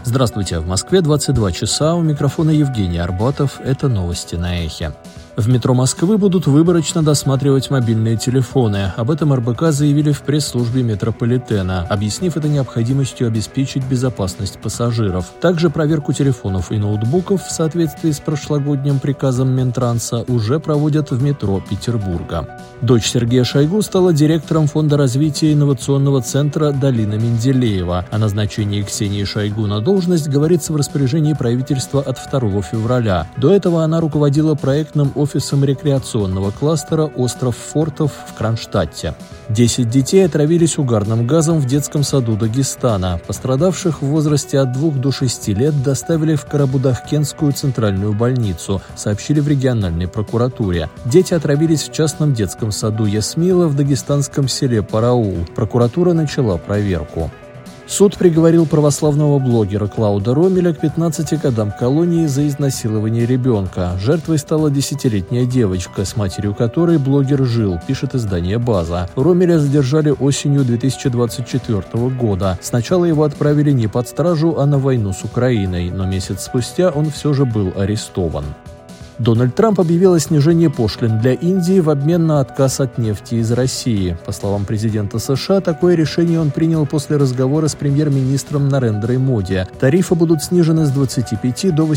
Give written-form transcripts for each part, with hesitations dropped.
Здравствуйте, в Москве 22 часа, у микрофона Евгений Арбатов, это новости на Эхе. В метро Москвы будут выборочно досматривать мобильные телефоны. Об этом РБК заявили в пресс-службе метрополитена, объяснив это необходимостью обеспечить безопасность пассажиров. Также проверку телефонов и ноутбуков в соответствии с прошлогодним приказом Минтранса уже проводят в метро Петербурга. Дочь Сергея Шойгу стала директором Фонда развития инновационного центра Далина Менделеева. О назначении Ксении Шойгу на должность говорится в распоряжении правительства от 2 февраля. До этого она руководила проектным офисом рекреационного кластера «Остров фортов» в Кронштадте. 10 детей отравились угарным газом в детском саду Дагестана. Пострадавших в возрасте от 2 до 6 лет доставили в Карабудахкенскую центральную больницу, сообщили в региональной прокуратуре. Дети отравились в частном детском саду Ясмила в дагестанском селе Параул. Прокуратура начала проверку. Суд приговорил православного блогера Клауда Ромеля к 15 годам колонии за изнасилование ребенка. Жертвой стала 10-летняя девочка, с матерью которой блогер жил, пишет издание «База». Ромеля задержали осенью 2024 года. Сначала его отправили не под стражу, а на войну с Украиной, но месяц спустя он все же был арестован. Дональд Трамп объявил о снижении пошлин для Индии в обмен на отказ от нефти из России. По словам президента США, такое решение он принял после разговора с премьер-министром Нарендрой Моди. Тарифы будут снижены с 25 до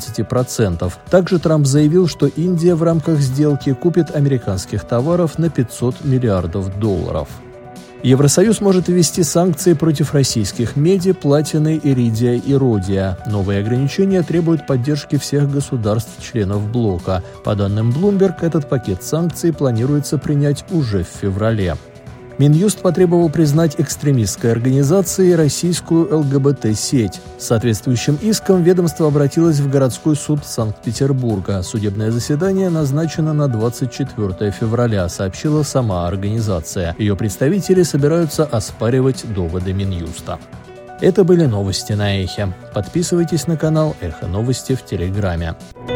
18%. Также Трамп заявил, что Индия в рамках сделки купит американских товаров на $500 миллиардов. Евросоюз может ввести санкции против российских меди, платины, иридия и родия. Новые ограничения требуют поддержки всех государств-членов блока. По данным Bloomberg, этот пакет санкций планируется принять уже в феврале. Минюст потребовал признать экстремистской организацией российскую ЛГБТ-сеть. С соответствующим иском ведомство обратилось в городской суд Санкт-Петербурга. Судебное заседание назначено на 24 февраля, сообщила сама организация. Ее представители собираются оспаривать доводы Минюста. Это были новости на Эхе. Подписывайтесь на канал Эхо Новости в Телеграме.